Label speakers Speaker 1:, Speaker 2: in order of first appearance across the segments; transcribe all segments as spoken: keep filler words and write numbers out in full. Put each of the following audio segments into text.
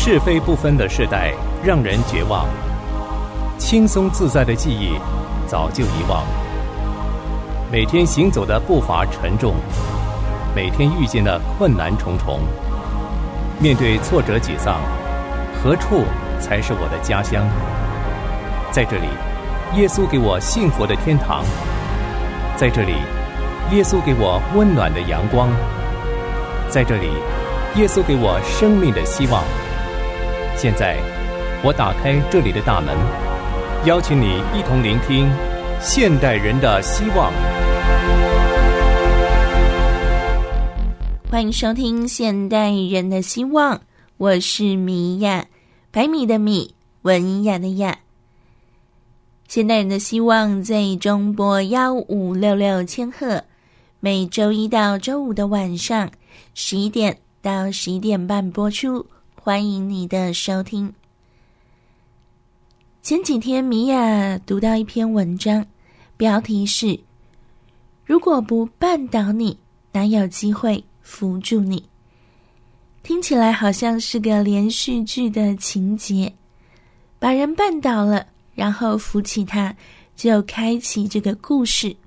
Speaker 1: 是非不分的世代让人绝望，轻松自在的记忆早就遗忘。每天行走的步伐沉重，每天遇见的困难重重。面对挫折沮丧，何处才是我的家乡？在这里，耶稣给我幸福的天堂。在这里，耶稣给我温暖的阳光。在这里，耶稣给我生命的希望。现在，我打开这里的大门，邀请你一同聆听现代人的希望。
Speaker 2: 欢迎收听现代人的希望，我是米娅，百米的米，文雅的雅。现代人的希望在中波一五六六千赫，每周一到周五的晚上十一点到十一点半播出，欢迎你的收听。前几天米娅读到一篇文章，标题是如果不绊倒你，哪有机会扶住你？听起来好像是个连续剧的情节，把人绊倒了，然后扶起他，就开启这个故事。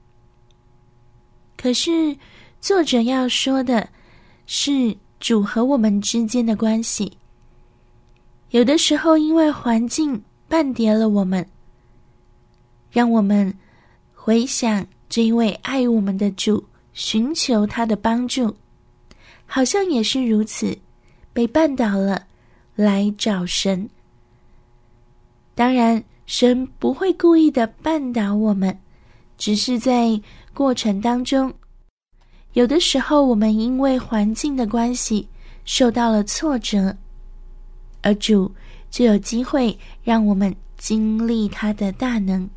Speaker 2: 可是作者要说的是主和我们之间的关系。有的时候因为环境絆跌了我们，让我们回想这一位爱我们的主，寻求他的帮助，好像也是如此，被绊倒了来找神。当然神不会故意的绊倒我们，只是在过程当中，有的时候我们因为环境的关系受到了挫折，而主就有机会让我们经历他的大能。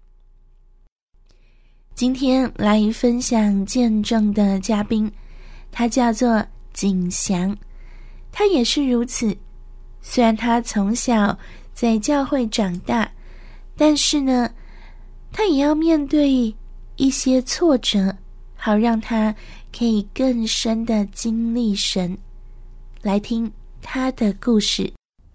Speaker 2: 今天来分享见证的嘉宾，他叫做景祥，他也是如此。虽然他从小在教会长大，但是呢，他也要面对一些挫折，好让他可以更深的经历神。来听他的故事。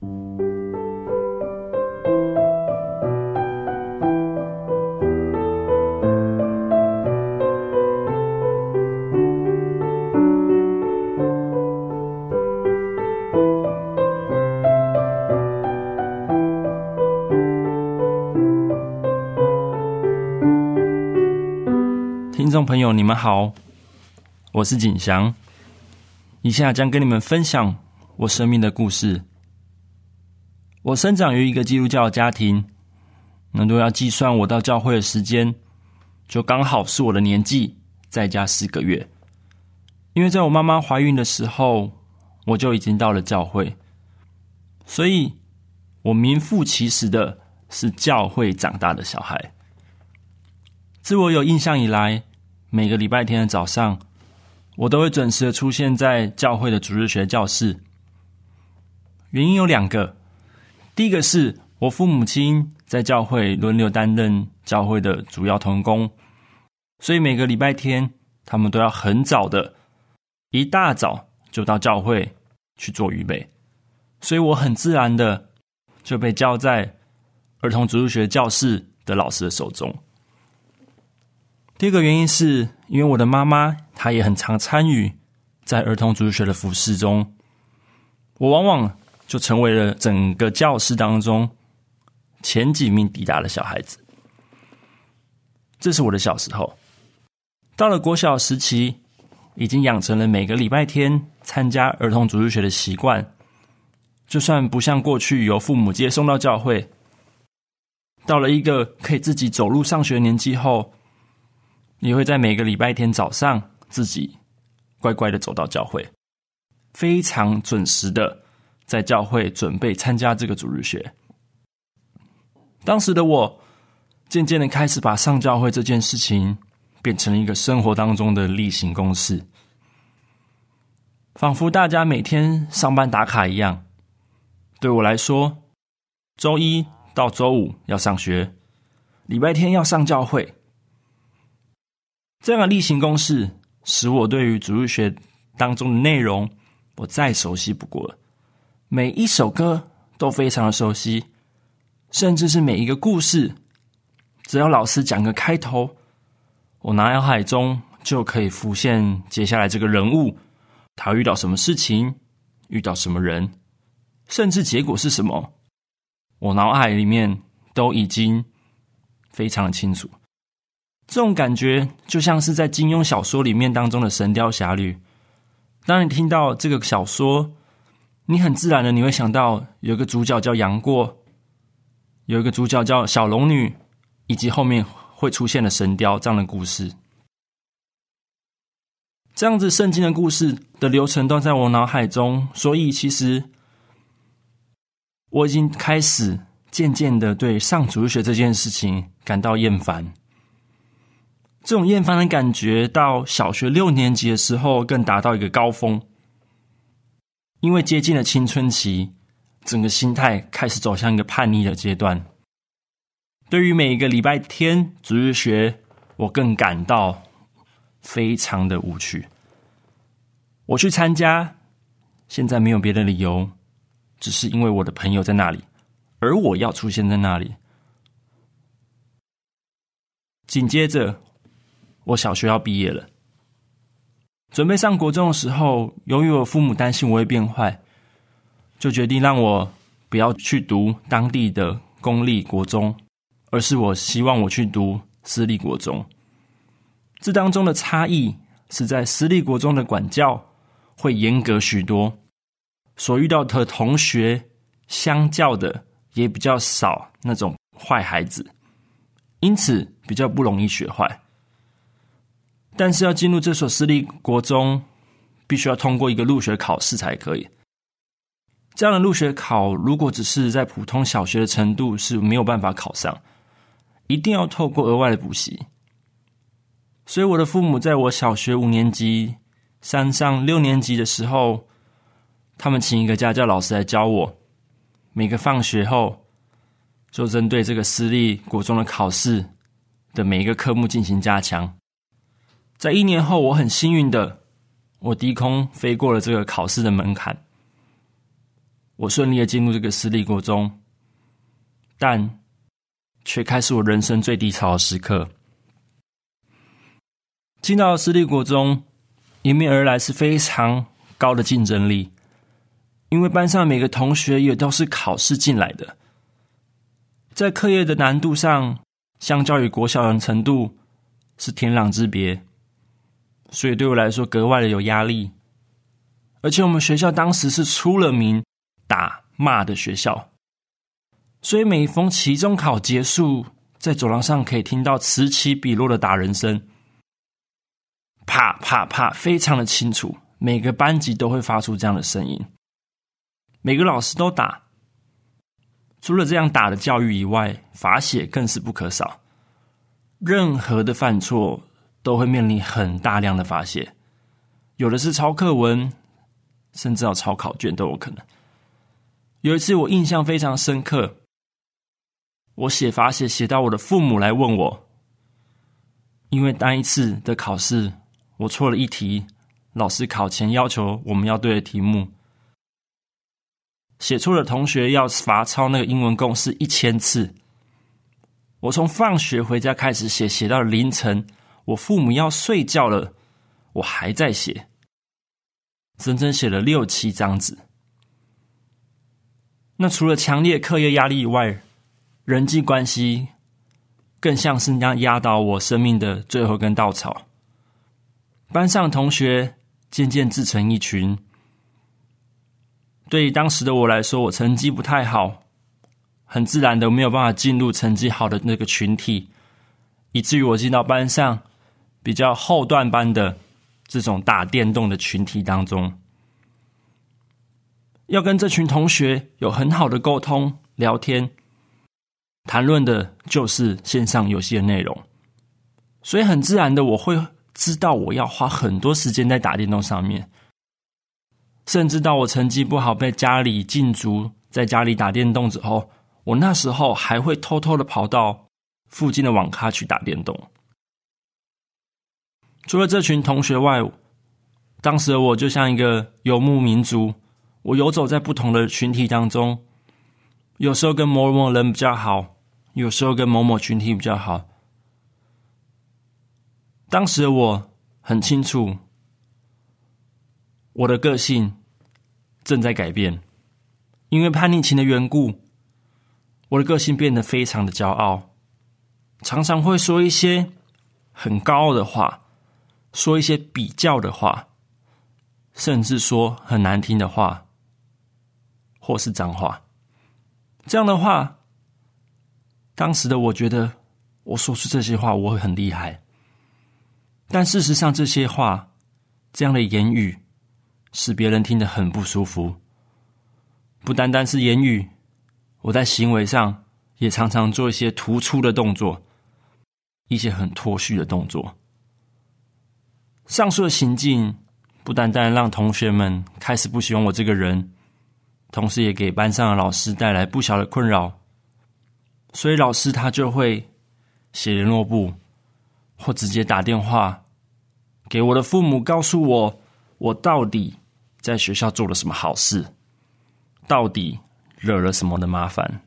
Speaker 3: 听众朋友你们好，我是景祥，以下将跟你们分享我生命的故事。我生长于一个基督教家庭，那都要计算我到教会的时间，就刚好是我的年纪再加四个月。因为在我妈妈怀孕的时候，我就已经到了教会，所以我名副其实的是教会长大的小孩。自我有印象以来，每个礼拜天的早上，我都会准时的出现在教会的主日学教室。原因有两个，第一个是我父母亲在教会轮流担任教会的主要同工，所以每个礼拜天他们都要很早的，一大早就到教会去做预备，所以我很自然的就被交在儿童主日学教室的老师的手中。第二个原因是因为我的妈妈她也很常参与在儿童主日学的服事中，我往往就成为了整个教室当中前几名抵达的小孩子。这是我的小时候。到了国小时期，已经养成了每个礼拜天参加儿童主日学的习惯，就算不像过去由父母接送到教会，到了一个可以自己走路上学的年纪后，也会在每个礼拜天早上自己乖乖的走到教会，非常准时的在教会准备参加这个主日学。当时的我渐渐的开始把上教会这件事情变成了一个生活当中的例行公事，仿佛大家每天上班打卡一样。对我来说，周一到周五要上学，礼拜天要上教会。这样的例行公事使我对于主日学当中的内容我再熟悉不过了， 每一首歌都非常的熟悉，甚至是每一个故事，只要老师讲个开头，我脑海中就可以浮现接下来这个人物，他遇到什么事情，遇到什么人，甚至结果是什么，我脑海里面都已经非常的清楚。这种感觉就像是在金庸小说里面当中的《神雕侠侣》，当你听到这个小说，你很自然的你会想到有一个主角叫杨过，有一个主角叫小龙女，以及后面会出现的神雕这样的故事。这样子圣经的故事的流程都在我脑海中，所以其实我已经开始渐渐的对上主日学这件事情感到厌烦。这种厌烦的感觉到小学六年级的时候更达到一个高峰，因为接近了青春期，整个心态开始走向一个叛逆的阶段。对于每一个礼拜天主日学，我更感到非常的无趣。我去参加，现在没有别的理由，只是因为我的朋友在那里，而我要出现在那里。紧接着我小学要毕业了，准备上国中的时候，由于我父母担心我会变坏，就决定让我不要去读当地的公立国中，而是我希望我去读私立国中。这当中的差异是在私立国中的管教会严格许多，所遇到的同学相较的也比较少那种坏孩子，因此比较不容易学坏。但是要进入这所私立国中，必须要通过一个入学考试才可以。这样的入学考，如果只是在普通小学的程度是没有办法考上，一定要透过额外的补习。所以我的父母在我小学五年级升上六年级的时候，他们请一个家教老师来教我，每个放学后就针对这个私立国中的考试的每一个科目进行加强。在一年后，我很幸运的，我低空飞过了这个考试的门槛，我顺利的进入这个私立国中，但却开始我人生最低潮的时刻。进到私立国中，迎面而来是非常高的竞争力，因为班上每个同学也都是考试进来的，在课业的难度上，相较于国小的程度是天壤之别，所以对我来说格外的有压力。而且我们学校当时是出了名打骂的学校，所以每逢期中考结束，在走廊上可以听到此起彼落的打人声，啪啪啪，非常的清楚，每个班级都会发出这样的声音，每个老师都打。除了这样打的教育以外，罚写更是不可少，任何的犯错都会面临很大量的罚写，有的是抄课文，甚至要抄考卷都有可能。有一次我印象非常深刻，我写罚写写到我的父母来问我，因为那一次的考试我错了一题，老师考前要求我们要对的题目，写错的同学要罚抄那个英文公式一千次。我从放学回家开始写，写到凌晨，我父母要睡觉了，我还在写，整整写了六七张纸。那除了强烈课业压力以外，人际关系更像是那压倒我生命的最后一根稻草。班上同学渐渐自成一群，对于当时的我来说，我成绩不太好，很自然的没有办法进入成绩好的那个群体，以至于我进到班上比较后段班的这种打电动的群体当中。要跟这群同学有很好的沟通聊天，谈论的就是线上游戏的内容，所以很自然的我会知道我要花很多时间在打电动上面，甚至到我成绩不好被家里禁足在家里打电动之后，我那时候还会偷偷的跑到附近的网咖去打电动。除了这群同学外，当时的我就像一个游牧民族， 我游走在不同的群体当中，有时候跟某某人比较好，有时候跟某某群体比较好。当时的我很清楚，我的个性正在改变，因为叛逆期的缘故，我的个性变得非常的骄傲，常常会说一些很高傲的话，说一些比较的话，甚至说很难听的话，或是脏话。这样的话，当时的我觉得我说出这些话我会很厉害，但事实上这些话，这样的言语使别人听得很不舒服。不单单是言语，我在行为上也常常做一些突出的动作，一些很脱序的动作。上述的行径不单单让同学们开始不喜欢我这个人，同时也给班上的老师带来不小的困扰。所以老师他就会写联络簿，或直接打电话给我的父母，告诉我我到底在学校做了什么好事，到底惹了什么的麻烦。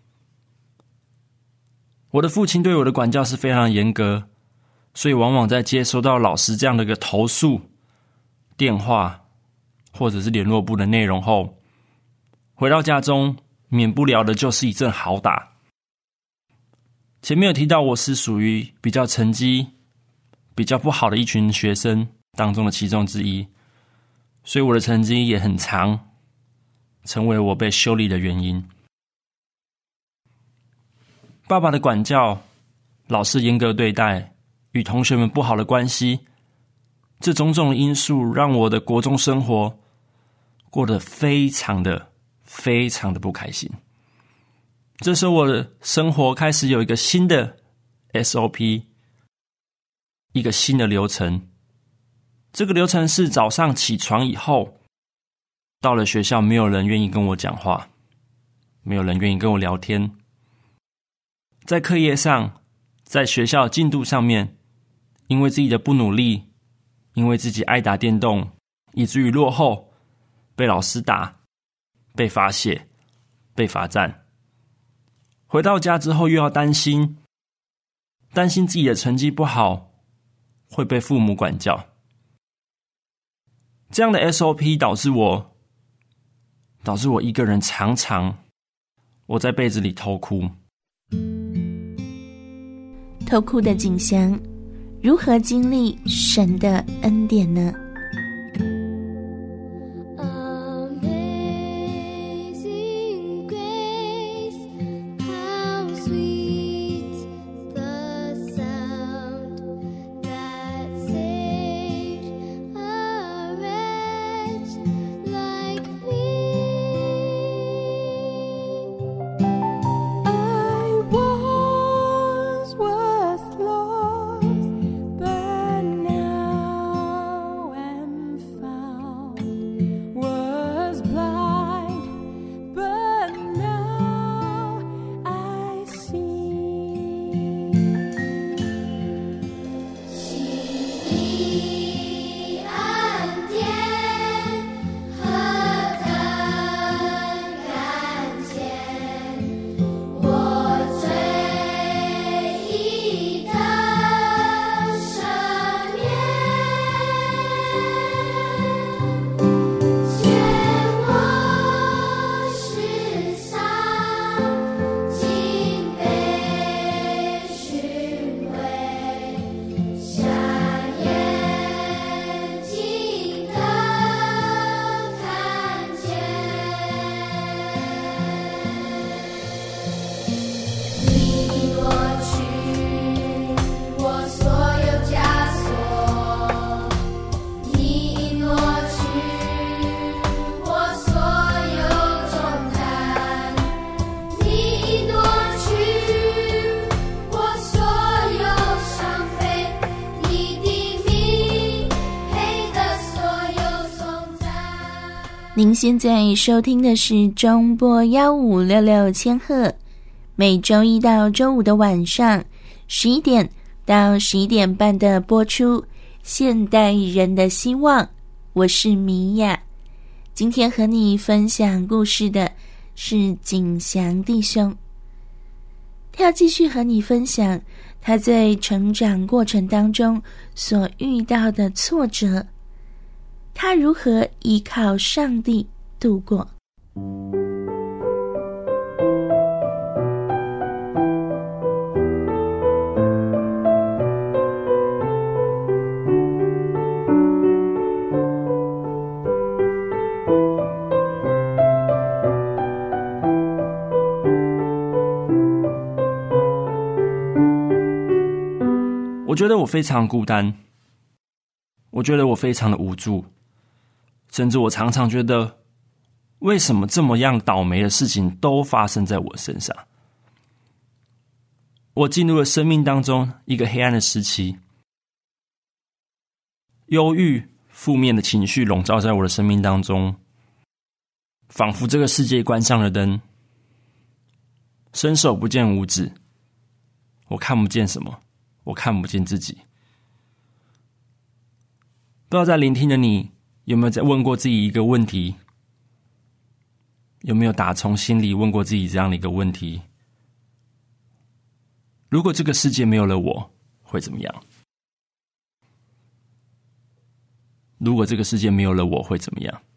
Speaker 3: 我的父亲对我的管教是非常严格，所以往往在接收到老师这样的一个投诉电话或者是联络簿的内容后，回到家中免不了的就是一阵好打。前面有提到我是属于比较成绩比较不好的一群学生当中的其中之一，所以我的成绩也很长，成为我被修理的原因。爸爸的管教，老师严格对待，与同学们不好的关系，这种种的因素让我的国中生活过得非常的非常的不开心。这时候我的生活开始有一个新的 S O P， 一个新的流程。这个流程是早上起床以后，到了学校没有人愿意跟我讲话，没有人愿意跟我聊天。在课业上，在学校进度上面，因为自己的不努力，因为自己爱打电动，以至于落后，被老师打，被罚写，被罚站。回到家之后又要担心，担心自己的成绩不好，会被父母管教。这样的 S O P 导致我，导致我一个人常常我在被子里偷哭。
Speaker 2: 偷哭的景象，如何经历神的恩典呢？您现在收听的是中波一五六六千赫，每周一到周五的晚上十一点到十一点半的播出现代人的希望，我是米娅。 今天和你分享故事的是景祥弟兄，他要继续和你分享他在成长过程当中所遇到的挫折，他如何依靠上帝度过。
Speaker 3: 我觉得我非常孤单，我觉得我非常的无助，甚至我常常觉得，为什么这么样倒霉的事情都发生在我身上？我进入了生命当中一个黑暗的时期，忧郁、负面的情绪笼罩在我的生命当中，仿佛这个世界关上了灯，伸手不见五指，我看不见什么，我看不见自己。不知道在聆听的你有没有在问过自己一个问题，有没有打从心里问过自己这样的一个问题：如果这个世界没有了我，会怎么样？如果这个世界没有了我，会怎么样？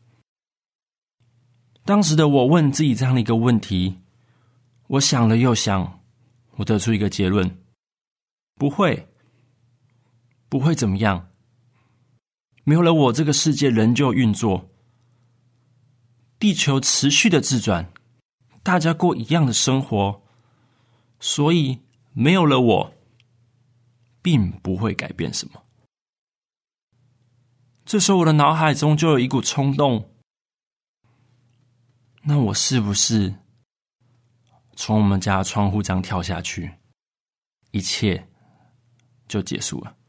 Speaker 3: 当时的我问自己这样的一个问题，我想了又想，我得出一个结论：不会，不会怎么样。没有了我，这个世界仍旧运作，地球持续的自转，大家过一样的生活，所以没有了我，并不会改变什么。这时候我的脑海中就有一股冲动，那我是不是从我们家的窗户这样跳下去，一切就结束了？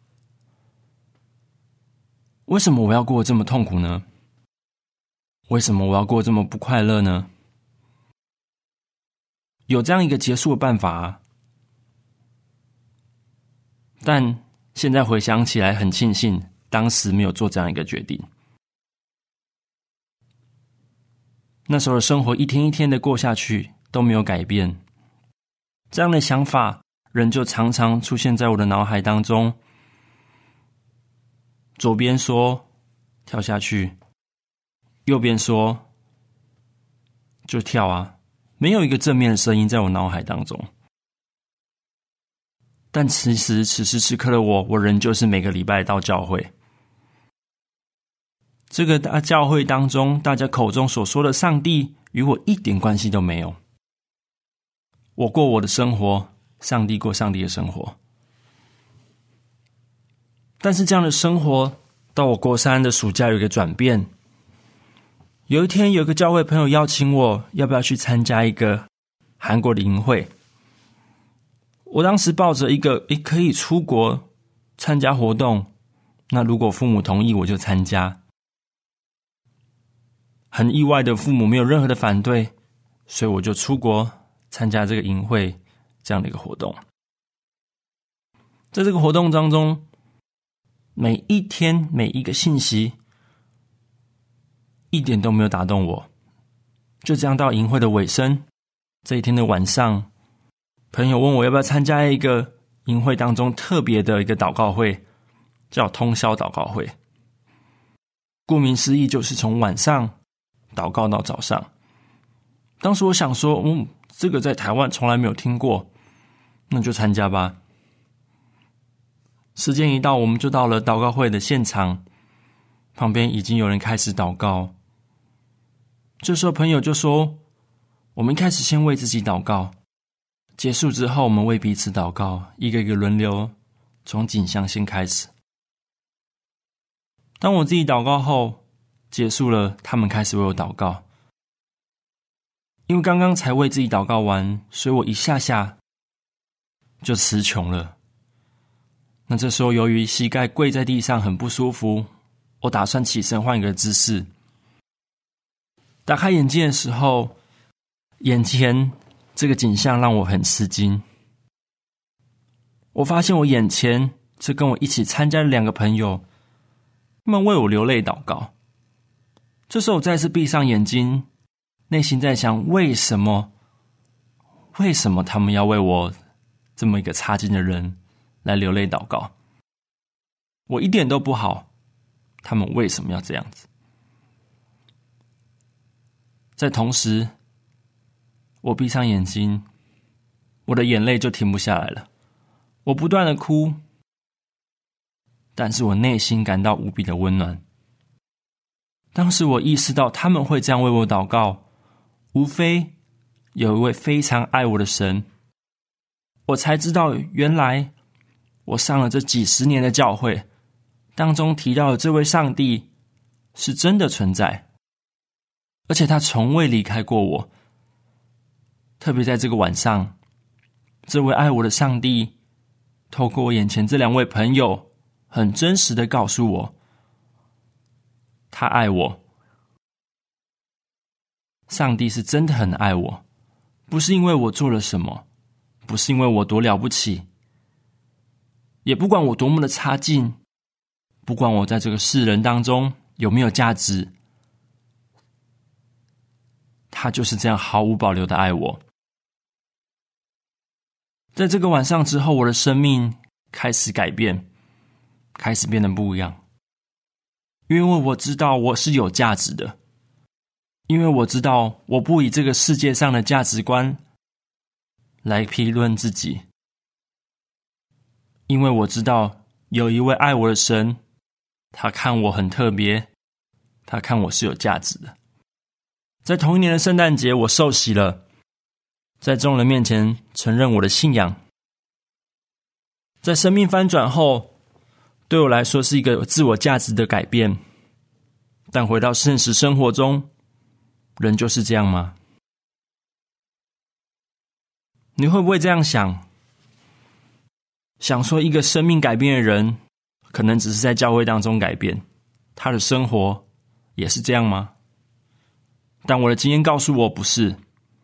Speaker 3: 为什么我要过这么痛苦呢？为什么我要过这么不快乐呢？有这样一个结束的办法啊，但现在回想起来很庆幸当时没有做这样一个决定。那时候的生活一天一天的过下去都没有改变，这样的想法仍旧常常出现在我的脑海当中。左边说跳下去，右边说就跳啊，没有一个正面的声音在我脑海当中。但其实此时此刻的我，我仍旧是每个礼拜到教会。这个大教会当中，大家口中所说的上帝与我一点关系都没有。我过我的生活，上帝过上帝的生活。但是这样的生活到我国三的暑假有一个转变。有一天有一个教会朋友邀请我，要不要去参加一个韩国的营会。我当时抱着一个诶可以出国参加活动，那如果父母同意我就参加。很意外的，父母没有任何的反对，所以我就出国参加这个营会这样的一个活动。在这个活动当中，每一天每一个信息一点都没有打动我。就这样到营会的尾声，这一天的晚上，朋友问我要不要参加一个营会当中特别的一个祷告会，叫通宵祷告会。顾名思义，就是从晚上祷告到早上。当时我想说，嗯，这个在台湾从来没有听过，那就参加吧。时间一到，我们就到了祷告会的现场，旁边已经有人开始祷告。这时候朋友就说，我们一开始先为自己祷告，结束之后我们为彼此祷告，一个一个轮流，从景象先开始。当我自己祷告后结束了，他们开始为我祷告。因为刚刚才为自己祷告完，所以我一下下就词穷了。那这时候由于膝盖跪在地上很不舒服，我打算起身换一个姿势。打开眼睛的时候，眼前这个景象让我很吃惊。我发现我眼前这跟我一起参加的两个朋友，他们为我流泪祷告。 这时候我再次闭上眼睛，内心在想，为什么为什么他们要为我这么一个差劲的人来流泪祷告？我一点都不好，他们为什么要这样子？在同时，我闭上眼睛，我的眼泪就停不下来了。我不断的哭，但是我内心感到无比的温暖。当时我意识到他们会这样为我祷告，无非有一位非常爱我的神。我才知道，原来我上了这几十年的教会当中提到的这位上帝是真的存在，而且他从未离开过我。特别在这个晚上，这位爱我的上帝透过我眼前这两位朋友，很真实的告诉我，他爱我。上帝是真的很爱我，不是因为我做了什么，不是因为我多了不起，也不管我多么的差劲，不管我在这个世人当中有没有价值，他就是这样毫无保留的爱我。在这个晚上之后，我的生命开始改变，开始变得不一样。因为我知道我是有价值的，因为我知道我不以这个世界上的价值观来评论自己，因为我知道有一位爱我的神，他看我很特别，他看我是有价值的。在同一年的圣诞节，我受洗了，在众人面前承认我的信仰。在生命翻转后，对我来说是一个有自我价值的改变。但回到现实生活中，人就是这样吗？你会不会这样想？想说一个生命改变的人，可能只是在教会当中改变，他的生活也是这样吗？但我的经验告诉我，不是。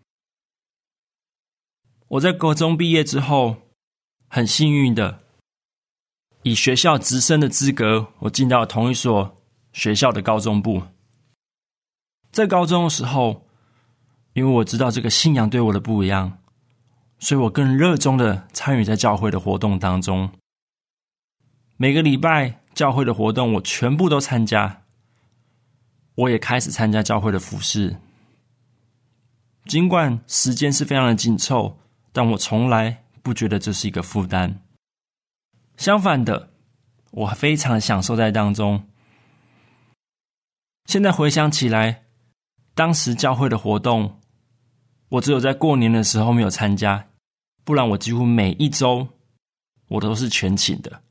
Speaker 3: 我在国中毕业之后，很幸运的以学校直升的资格，我进到同一所学校的高中部。在高中的时候，因为我知道这个信仰对我的不一样，所以我更热衷的参与在教会的活动当中。每个礼拜教会的活动我全部都参加，我也开始参加教会的服事。尽管时间是非常的紧凑，但我从来不觉得这是一个负担。相反的，我非常享受在当中。现在回想起来，当时教会的活动，我只有在过年的时候没有参加，不然我几乎每一周我都是全勤的。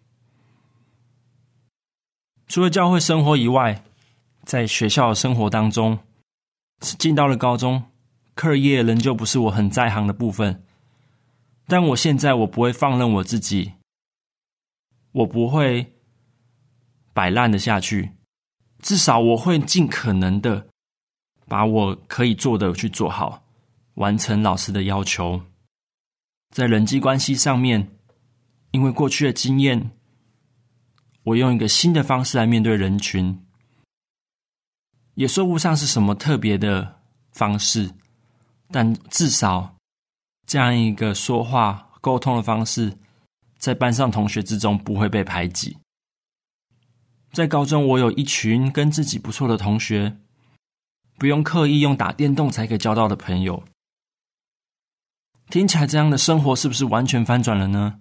Speaker 3: 除了教会生活以外，在学校的生活当中，进到了高中，课业仍旧不是我很在行的部分。但我现在我不会放任我自己，我不会摆烂的下去，至少我会尽可能的把我可以做的去做好，完成老师的要求。在人际关系上面，因为过去的经验，我用一个新的方式来面对人群，也说不上是什么特别的方式，但至少这样一个说话沟通的方式，在班上同学之中不会被排挤。在高中，我有一群跟自己不错的同学，不用刻意用打电动才可以交到的朋友。听起来这样的生活是不是完全翻转了呢？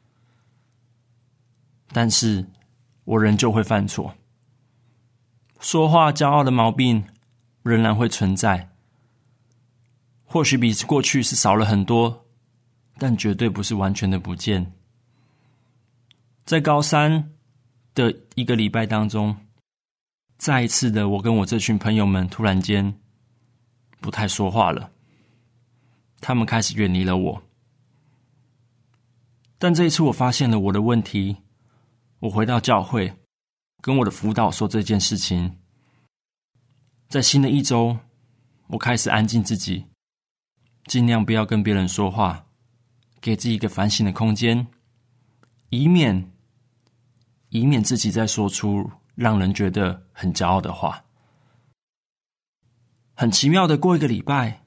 Speaker 3: 但是我仍旧会犯错，说话骄傲的毛病仍然会存在，或许比过去是少了很多，但绝对不是完全的不见。在高三的一个礼拜当中，再一次的我跟我这群朋友们突然间不太说话了，他们开始远离了我。但这一次我发现了我的问题，我回到教会跟我的辅导说这件事情。在新的一周，我开始安静自己，尽量不要跟别人说话，给自己一个反省的空间，以免以免自己再说出让人觉得很骄傲的话。 很奇妙的过一个礼拜，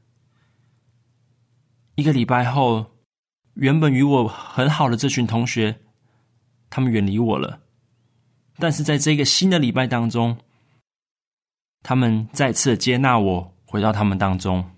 Speaker 3: 一个礼拜后，原本与我很好的这群同学，他们远离我了。但是在这个新的礼拜当中，他们再次的接纳我，回到他们当中。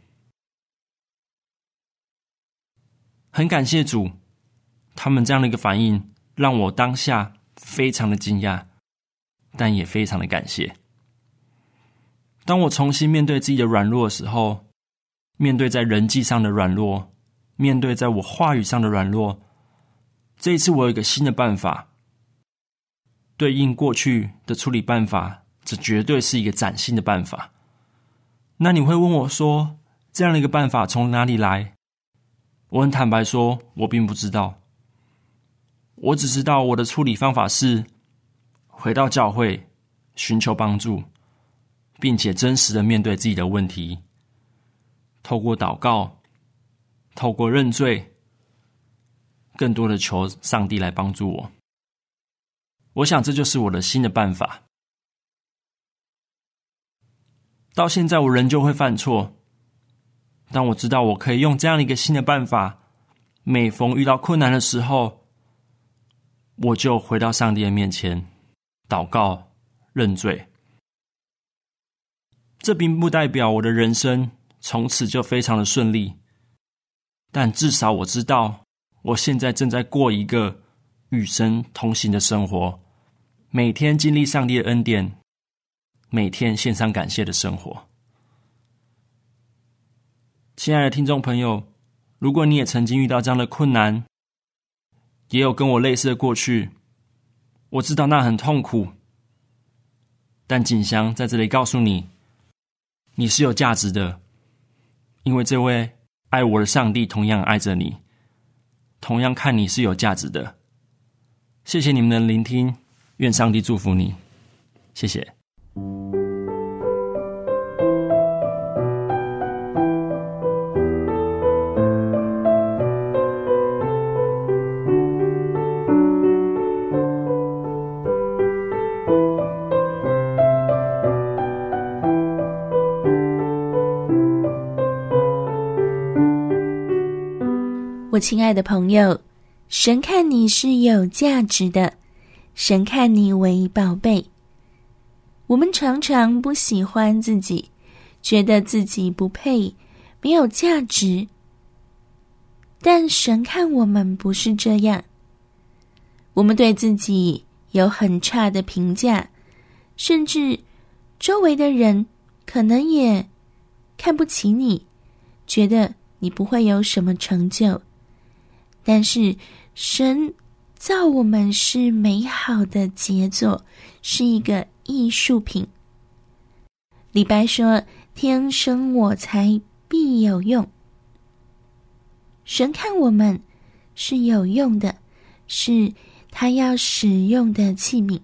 Speaker 3: 很感谢主，他们这样的一个反应，让我当下非常的惊讶，但也非常的感谢。当我重新面对自己的软弱的时候，面对在人际上的软弱，面对在我话语上的软弱，这一次我有一个新的办法，对应过去的处理办法，这绝对是一个崭新的办法。那你会问我说，这样的一个办法从哪里来？我很坦白说，我并不知道。我只知道我的处理方法是回到教会，寻求帮助，并且真实的面对自己的问题，透过祷告，透过认罪，更多的求上帝来帮助我。我想这就是我的新的办法。到现在我仍旧会犯错，但我知道我可以用这样的一个新的办法，每逢遇到困难的时候，我就回到上帝的面前祷告认罪。这并不代表我的人生从此就非常的顺利，但至少我知道我现在正在过一个与神同行的生活，每天经历上帝的恩典，每天献上感谢的生活。亲爱的听众朋友，如果你也曾经遇到这样的困难，也有跟我类似的过去，我知道那很痛苦，但景祥在这里告诉你，你是有价值的，因为这位爱我的上帝同样爱着你，同样看你是有价值的。谢谢你们的聆听，愿上帝祝福你，谢谢。
Speaker 2: 我亲爱的朋友，神看你是有价值的，神看你为宝贝。我们常常不喜欢自己，觉得自己不配，没有价值。但神看我们不是这样，我们对自己有很差的评价，甚至周围的人可能也看不起你，觉得你不会有什么成就。但是神造我们是美好的杰作，是一个艺术品。李白说，天生我材必有用。神看我们是有用的，是他要使用的器皿。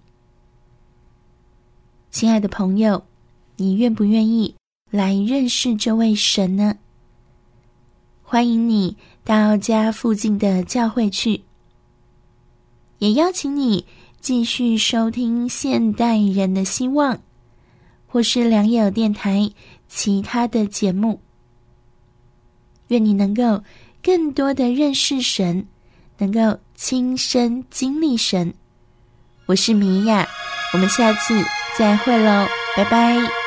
Speaker 2: 亲爱的朋友，你愿不愿意来认识这位神呢？欢迎你到家附近的教会去，也邀请你继续收听现代人的希望，或是良友电台其他的节目。愿你能够更多的认识神，能够亲身经历神。我是米娅，我们下次再会咯，拜拜。